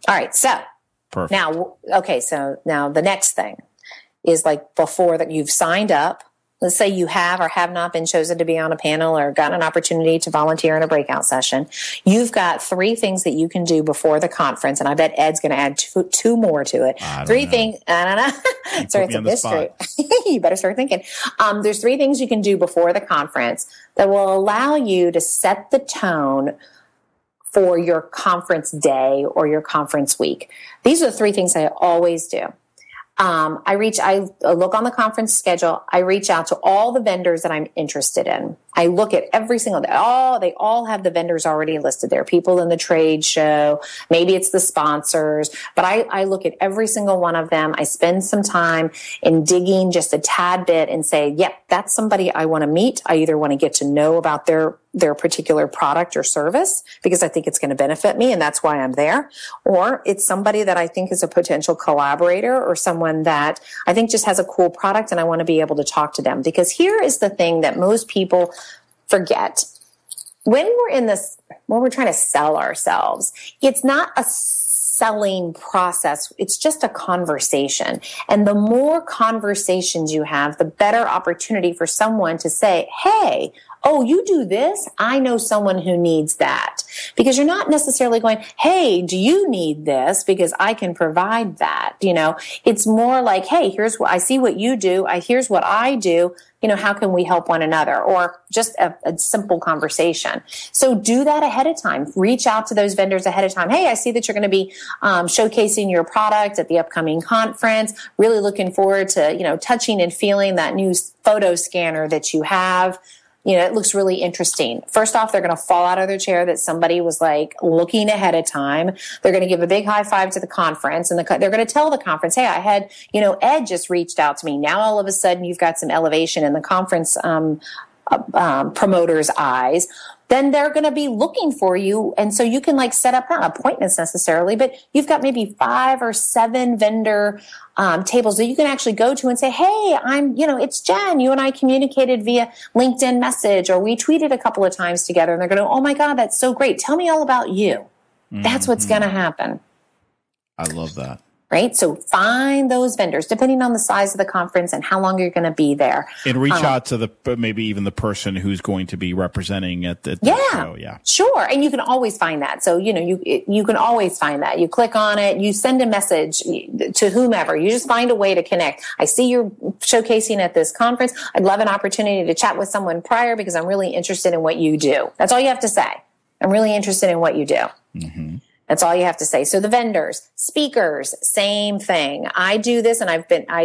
All right. So Perfect. now the next thing is like before that you've signed up. Let's say you have or have not been chosen to be on a panel or gotten an opportunity to volunteer in a breakout session. You've got 3 things that you can do before the conference, and I bet Ed's going to add two more to it. I don't 3 know. things. I don't know. So it's a mystery. You better start thinking. There's 3 things you can do before the conference that will allow you to set the tone for your conference day or your conference week. These are the 3 things I always do. I look on the conference schedule. I reach out to all the vendors that I'm interested in. I look at every single day. They all have the vendors already listed there. People in the trade show. Maybe it's the sponsors. But I look at every single one of them. I spend some time in digging just a tad bit and say, yep, that's somebody I want to meet. I either want to get to know about their particular product or service because I think it's going to benefit me and that's why I'm there. Or it's somebody that I think is a potential collaborator or someone that I think just has a cool product and I want to be able to talk to them. Because here is the thing that most people forget. When we're trying to sell ourselves, it's not a selling process. It's just a conversation. And the more conversations you have, the better opportunity for someone to say, hey, oh, you do this? I know someone who needs that. Because you're not necessarily going, hey, do you need this? Because I can provide that. It's more like, hey, here's what I see what you do. Here's what I do. How can we help one another? Or just a simple conversation. So do that ahead of time. Reach out to those vendors ahead of time. Hey, I see that you're going to be showcasing your product at the upcoming conference. Really looking forward to, touching and feeling that new photo scanner that you have. It looks really interesting. First off, they're going to fall out of their chair that somebody was like looking ahead of time. They're going to give a big high five to the conference and they're going to tell the conference, hey, I had, Ed just reached out to me. Now all of a sudden you've got some elevation in the conference promoter's eyes. Then they're going to be looking for you. And so you can set up not appointments necessarily, but you've got maybe 5 or 7 vendor tables that you can actually go to and say, hey, it's Jen. You and I communicated via LinkedIn message or we tweeted a couple of times together. And they're going to, oh my God, that's so great. Tell me all about you. Mm-hmm. That's what's going to happen. I love that. Right? So find those vendors, depending on the size of the conference and how long you're going to be there. And reach out to maybe even the person who's going to be representing at the show. Yeah, sure. And you can always find that. So, you can always find that. You click on it, you send a message to whomever. You just find a way to connect. I see you're showcasing at this conference. I'd love an opportunity to chat with someone prior because I'm really interested in what you do. That's all you have to say. I'm really interested in what you do. Mm-hmm. That's all you have to say. So the vendors, speakers, same thing. I do this and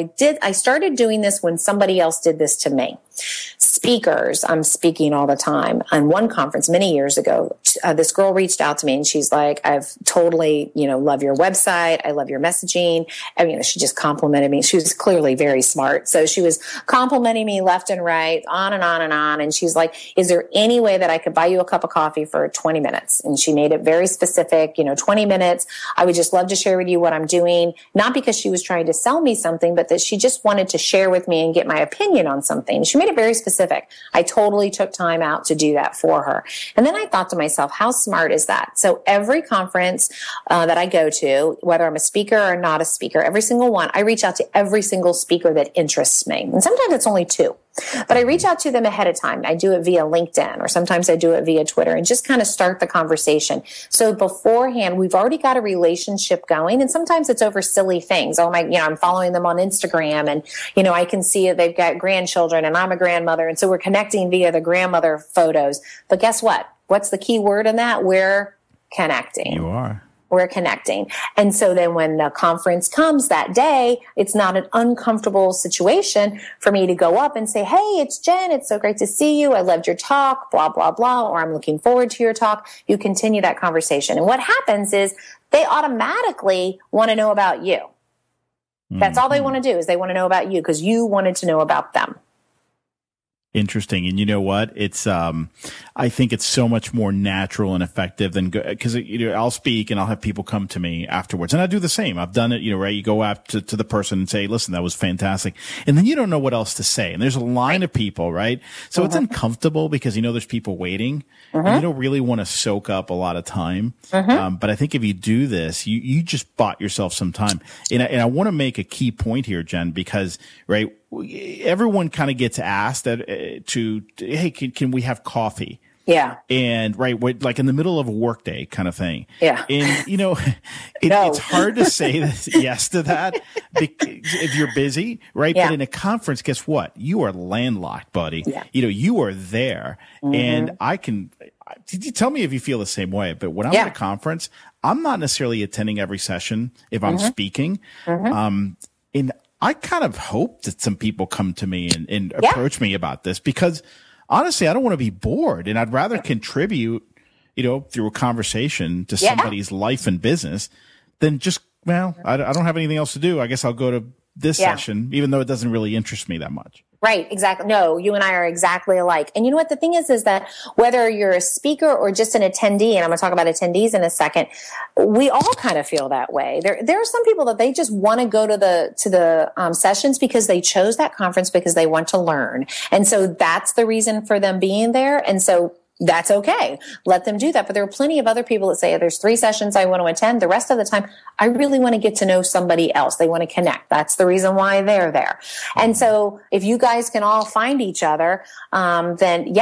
I started doing this when somebody else did this to me. Speakers, I'm speaking all the time. On one conference many years ago, this girl reached out to me and she's like, I've totally, love your website. I love your messaging. And, she just complimented me. She was clearly very smart. So she was complimenting me left and right, on and on and on. And she's like, is there any way that I could buy you a cup of coffee for 20 minutes? And she made it very specific, 20 minutes. I would just love to share with you what I'm doing. Not because she was trying to sell me something, but that she just wanted to share with me and get my opinion on something. She made it very specific. I totally took time out to do that for her. And then I thought to myself, how smart is that? So every conference that I go to, whether I'm a speaker or not a speaker, every single one, I reach out to every single speaker that interests me. And sometimes it's only 2. But I reach out to them ahead of time. I do it via LinkedIn or sometimes I do it via Twitter and just kind of start the conversation. So beforehand, we've already got a relationship going and sometimes it's over silly things. Oh my, I'm following them on Instagram and, I can see it. They've got grandchildren and I'm a grandmother. And so we're connecting via the grandmother photos. But guess what? What's the key word in that? We're connecting. You are. We're connecting. And so then when the conference comes that day, it's not an uncomfortable situation for me to go up and say, hey, it's Jen. It's so great to see you. I loved your talk, blah, blah, blah, or I'm looking forward to your talk. You continue that conversation. And what happens is they automatically want to know about you. That's all they want to do is they want to know about you because you wanted to know about them. Interesting. And you know what? It's, I think it's so much more natural and effective than, cause I'll speak and I'll have people come to me afterwards, and I do the same. I've done it, right? You go up to the person and say, listen, that was fantastic. And then you don't know what else to say. And there's a line of people, right? So it's uncomfortable because there's people waiting and you don't really want to soak up a lot of time. But I think if you do this, you just bought yourself some time. And I want to make a key point here, Jen, because, right, everyone kind of gets asked hey, can we have coffee? Yeah. And like in the middle of a workday kind of thing. Yeah. And it's hard to say yes to that if you're busy, right? Yeah. But in a conference, guess what? You are landlocked, buddy. Yeah. You are there, and you tell me if you feel the same way. But when I'm at a conference, I'm not necessarily attending every session if I'm speaking. And I kind of hope that some people come to me and approach me about this, because honestly, I don't want to be bored, and I'd rather contribute, through a conversation to somebody's life and business than just, I don't have anything else to do. I guess I'll go to this session, even though it doesn't really interest me that much. Right. Exactly. No, you and I are exactly alike. And you know what? The thing is that whether you're a speaker or just an attendee, and I'm going to talk about attendees in a second, we all kind of feel that way. There are some people that they just want to go to the sessions because they chose that conference because they want to learn. And so that's the reason for them being there. And so that's okay. Let them do that. But there are plenty of other people that say, there's 3 sessions I want to attend. The rest of the time, I really want to get to know somebody else. They want to connect. That's the reason why they're there. And so if you guys can all find each other, then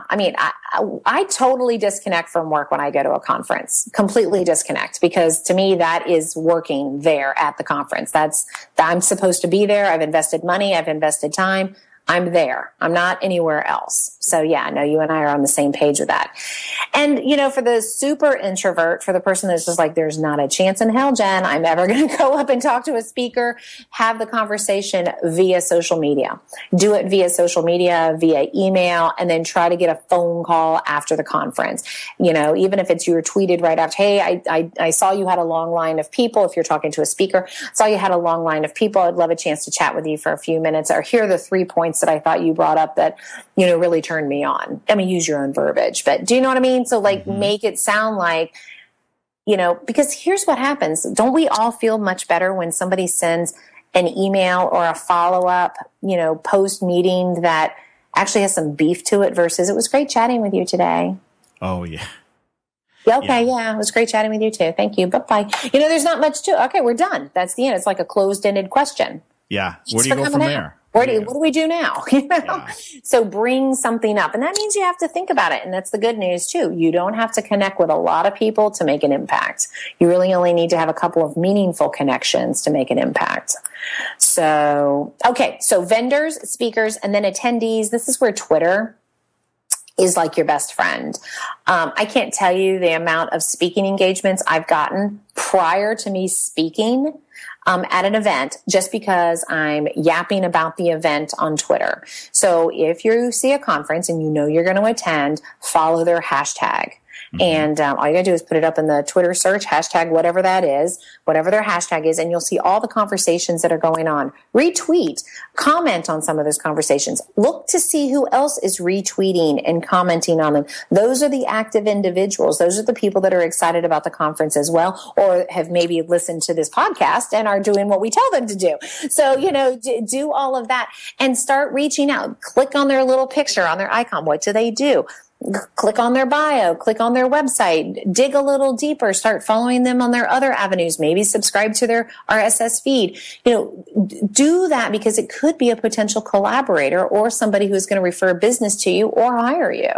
I totally disconnect from work when I go to a conference, completely disconnect, because to me, that is working there at the conference. I'm supposed to be there. I've invested money. I've invested time. I'm there. I'm not anywhere else. So yeah, no, you and I are on the same page with that. And, for the super introvert, for the person that's just like, there's not a chance in hell, Jen, I'm ever going to go up and talk to a speaker, have the conversation via social media. Do it via social media, via email, and then try to get a phone call after the conference. Even if it's you were tweeted right after, hey, I saw you had a long line of people. If you're talking to a speaker, saw you had a long line of people. I'd love a chance to chat with you for a few minutes, or here are the 3 points that I thought you brought up that, really turned me on. I mean, use your own verbiage, but do you know what I mean? So make it sound like, because here's what happens. Don't we all feel much better when somebody sends an email or a follow-up, post meeting that actually has some beef to it versus, it was great chatting with you today. Oh, yeah. Okay, yeah, it was great chatting with you too. Thank you. Bye-bye. There's not much to it. Okay, we're done. That's the end. It's like a closed-ended question. Yeah. Where do you go from there? What do we do now? Yeah. So bring something up. And that means you have to think about it. And that's the good news too. You don't have to connect with a lot of people to make an impact. You really only need to have a couple of meaningful connections to make an impact. So vendors, speakers, and then attendees. This is where Twitter is like your best friend. I can't tell you the amount of speaking engagements I've gotten prior to me speaking at an event, just because I'm yapping about the event on Twitter. So if you see a conference and you're going to attend, follow their hashtag. And all you got to do is put it up in the Twitter search, hashtag whatever that is, whatever their hashtag is, and you'll see all the conversations that are going on. Retweet, comment on some of those conversations. Look to see who else is retweeting and commenting on them. Those are the active individuals. Those are the people that are excited about the conference as well, or have maybe listened to this podcast and are doing what we tell them to do. So, do all of that and start reaching out. Click on their little picture, on their icon. What do they do? Click on their bio, click on their website, dig a little deeper, start following them on their other avenues, maybe subscribe to their RSS feed. Do that, because it could be a potential collaborator or somebody who's going to refer business to you or hire you.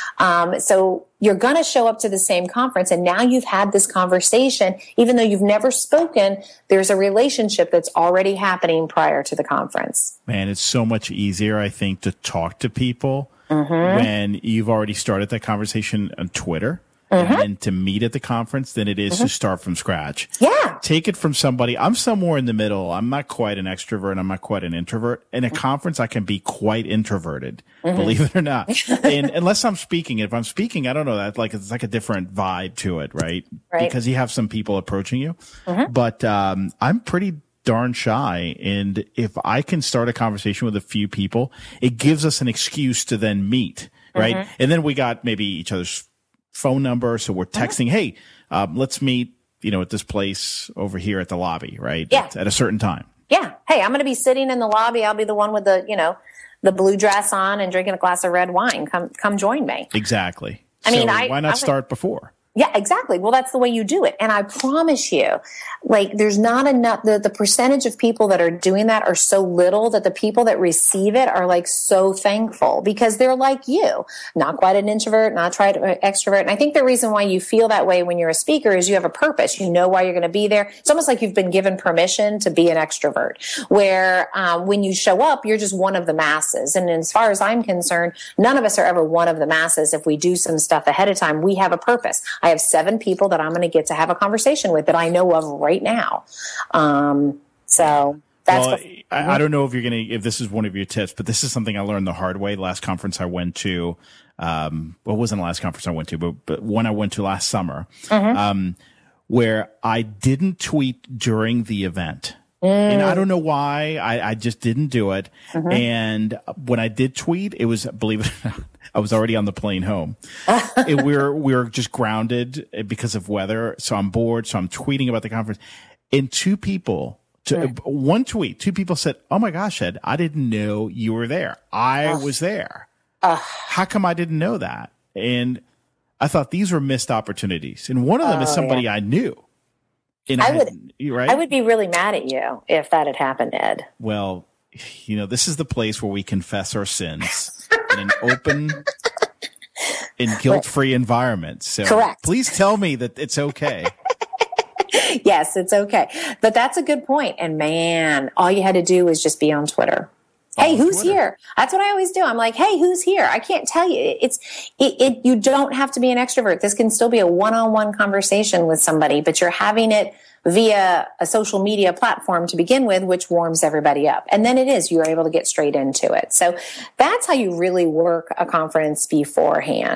So you're going to show up to the same conference, and now you've had this conversation. Even though you've never spoken, there's a relationship that's already happening prior to the conference. Man, it's so much easier, I think, to talk to people when you've already started that conversation on Twitter and then to meet at the conference than it is to start from scratch. Yeah. Take it from somebody. I'm somewhere in the middle. I'm not quite an extrovert. I'm not quite an introvert. In a conference, I can be quite introverted, believe it or not. And unless I'm speaking, if I'm speaking, I don't know, that it's like a different vibe to it, right? Because you have some people approaching you. But I'm pretty darn shy. And if I can start a conversation with a few people, it gives us an excuse to then meet, right? Mm-hmm. And then we got maybe each other's phone number. So we're texting, hey, let's meet, at this place over here at the lobby, right? Yeah. At a certain time. Yeah. Hey, I'm going to be sitting in the lobby. I'll be the one with the blue dress on and drinking a glass of red wine. Come join me. Exactly. Why not start before? Yeah, exactly. Well, that's the way you do it. And I promise you, there's not enough, the percentage of people that are doing that are so little that the people that receive it are so thankful because they're like you, not quite an introvert, not quite an extrovert. And I think the reason why you feel that way when you're a speaker is you have a purpose. You know why you're going to be there. It's almost like you've been given permission to be an extrovert, where when you show up, you're just one of the masses. And as far as I'm concerned, none of us are ever one of the masses. If we do some stuff ahead of time, we have a purpose. I have 7 people that I'm going to get to have a conversation with that I know of right now. So that's. I don't know if this is one of your tips, but this is something I learned the hard way. Last conference I went to, wasn't the last conference I went to, but one I went to last summer, where I didn't tweet during the event. And I don't know why. I just didn't do it. Mm-hmm. And when I did tweet, it was, believe it or not, I was already on the plane home. We're just grounded because of weather. So I'm bored. So I'm tweeting about the conference. And two people said, "Oh my gosh, Ed, I didn't know you were there. I was there. How come I didn't know that?" And I thought these were missed opportunities. And one of them is somebody I knew. And I would be really mad at you if that had happened, Ed. Well, this is the place where we confess our sins in an open and guilt-free environment. So correct. Please tell me that it's okay. Yes, it's okay. But that's a good point. And man, all you had to do was just be on Twitter. Hey, who's here? That's what I always do. I'm like, hey, who's here? I can't tell you. You don't have to be an extrovert. This can still be a one-on-one conversation with somebody, but you're having it via a social media platform to begin with, which warms everybody up. And then you're able to get straight into it. So that's how you really work a conference beforehand.